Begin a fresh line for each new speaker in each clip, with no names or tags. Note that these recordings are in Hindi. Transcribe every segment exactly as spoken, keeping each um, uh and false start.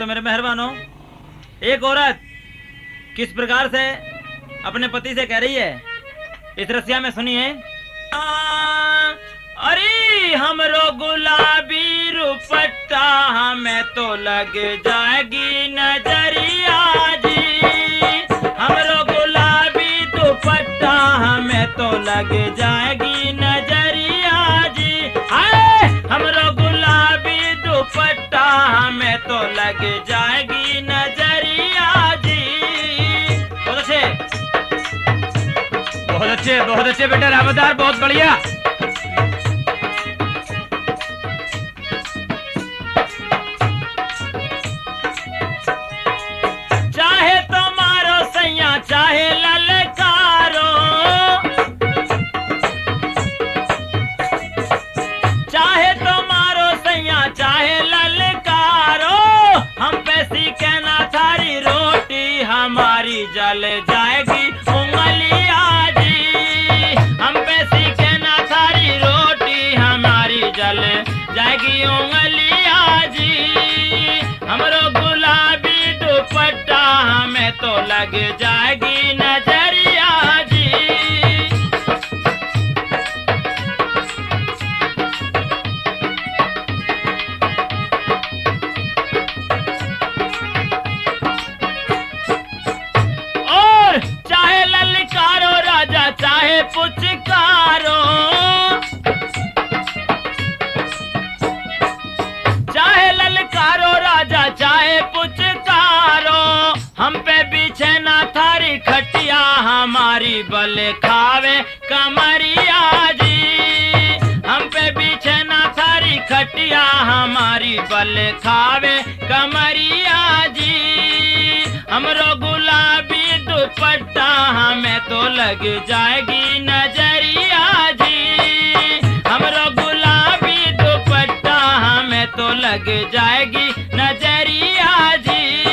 मेरे मेहरबानों, एक औरत किस प्रकार से अपने पति से कह रही है इस रसिया में सुनिए। अरे हमरो गुलाबी रुपट्टा हमें तो लग जाएगी नजरिया जी, हमरो गुलाबी दुपट्टा हमें तो लग जाएगी नजरिया जी, हाय हमरो गुलाबी दुपट्टा हमें तो लग जाएगी नजरिया जी। बहुत अच्छे बहुत अच्छे बहुत अच्छे बेटा रामदार, बहुत बढ़िया। चाहे तो मारो सैया चाहे ललकारो, चाहे तो मारो सैया चाहे ललकारो, हम पे सीखे ना थारी रोटी हमारी जल जाएगी उंगलिया जी, हम पे सीखे ना थारी रोटी हमारी जल जाएगी उंगलिया जी, हमरो गुलाबी दुपट्टा हमें तो लग जाएगी नजरिया जी। और चाहे ललकारो राजा चाहे पुचकारो, चाहे ललकारो राजा चाहे पुचकारो, हम पे पीछे ना थारी खटिया हमारी बल खावे कमरिया जी, हम पे पीछे ना थारी खटिया हमारी बल खावे कमरिया जी, हमरो गुलाबी दुपट्टा हमें तो लग जाएगी नजरिया जी, हमरो गुलाबी दुपट्टा हमें तो लग जाएगी नजरिया जी।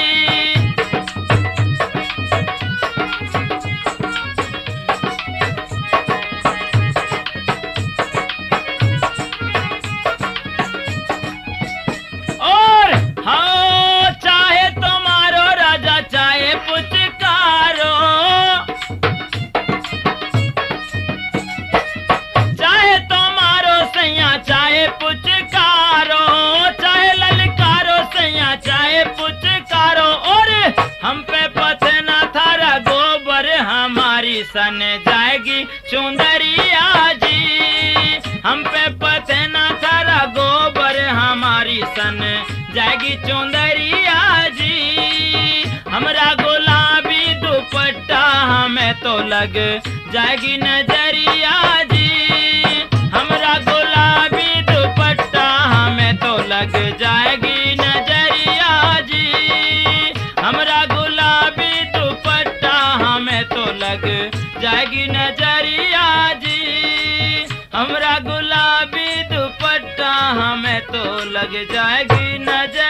और हाँ चाहे तो मारो राजा चाहे पुचकारो, चाहे तो मारो सैया चाहे पुचकारो, चाहे ललकारो सैया चाहे पुचकारो, और हम पे पथना थारा गोबर हमारी सन जाएगी चुंदरिया जी, हम पे पथना थारा गोबर हमारी सन जाएगी चुंदरिया जी, हमरा गुलाबी दुपट्टा हमें तो लग जाएगी नजरिया जी, हमरा गुलाबी दुपट्टा हमें तो लग जाएगी नजरिया जी, हमरा गुलाबी दुपट्टा हमें तो लग जाएगी नजरिया जी, हमरा गुलाबी दुपट्टा हमें तो लग जाएगी नजर